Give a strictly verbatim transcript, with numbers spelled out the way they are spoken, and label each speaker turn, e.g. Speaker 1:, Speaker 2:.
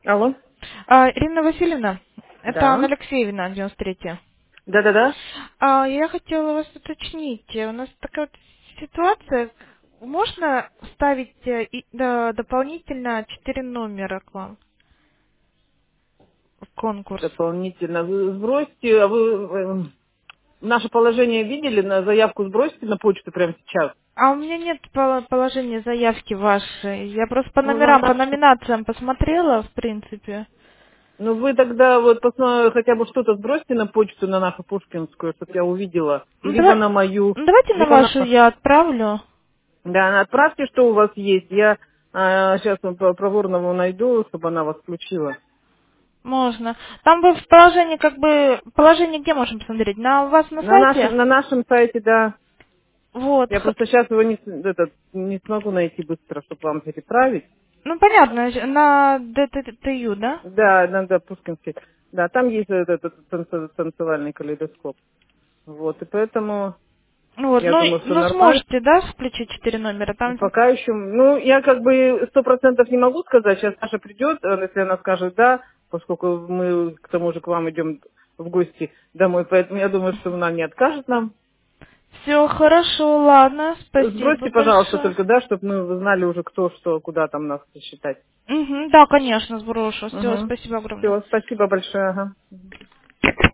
Speaker 1: Алло?
Speaker 2: А, Ирина Васильевна, это
Speaker 1: Да.
Speaker 2: Анна Алексеевна, девяносто третья.
Speaker 1: Да-да-да.
Speaker 2: А, я хотела вас уточнить. У нас такая вот ситуация. Можно ставить э, и- да, дополнительно четыре номера к вам в конкурс?
Speaker 1: Дополнительно. Вы сбросьте, а вы э, наше положение видели? На заявку сбросьте на почту прямо сейчас.
Speaker 2: А у меня нет пол- положения заявки вашей. Я просто по
Speaker 1: Ну, на
Speaker 2: номерам, по
Speaker 1: наш...
Speaker 2: номинациям посмотрела, в принципе.
Speaker 1: Ну, вы тогда вот посмо- хотя бы что-то сбросьте на почту, на нашу Пушкинскую, чтобы я увидела.
Speaker 2: Ну,
Speaker 1: Либо
Speaker 2: давай-
Speaker 1: на мою,
Speaker 2: ну, давайте на
Speaker 1: либо на...
Speaker 2: вашу я отправлю.
Speaker 1: Да, отправьте, что у вас есть. Я сейчас проворного найду, чтобы она вас включила.
Speaker 2: Можно. Там вы в положении, как бы, положение где можем посмотреть? На у вас на
Speaker 1: На
Speaker 2: сайте?
Speaker 1: нашем, на нашем сайте, да.
Speaker 2: Вот.
Speaker 1: Я
Speaker 2: х-
Speaker 1: просто сейчас его не, с- этот, не смогу найти быстро, чтобы вам переправить.
Speaker 2: Ну, понятно, на д т т ю, да?
Speaker 1: Да, надо Пушкинский. Да, там есть этот, этот танцев- танцевальный калейдоскоп. Вот, и поэтому
Speaker 2: Вот,
Speaker 1: я
Speaker 2: ну,
Speaker 1: думаю, что
Speaker 2: ну
Speaker 1: нормально.
Speaker 2: сможете, да, включить четыре номера? Там,
Speaker 1: Пока еще, ну, я как бы сто процентов не могу сказать. Сейчас Саша придет, э, если она скажет да, поскольку мы к тому же к вам идем в гости домой, поэтому я думаю, что она не откажет нам.
Speaker 2: все хорошо, ладно, спасибо
Speaker 1: Сбросьте, пожалуйста,
Speaker 2: большое.
Speaker 1: только, да, чтобы мы знали уже, кто что, куда там нас считать.
Speaker 2: Мгм, да, конечно, сброшу. Все,
Speaker 1: Угу.
Speaker 2: спасибо огромное.
Speaker 1: Все, спасибо большое. Ага.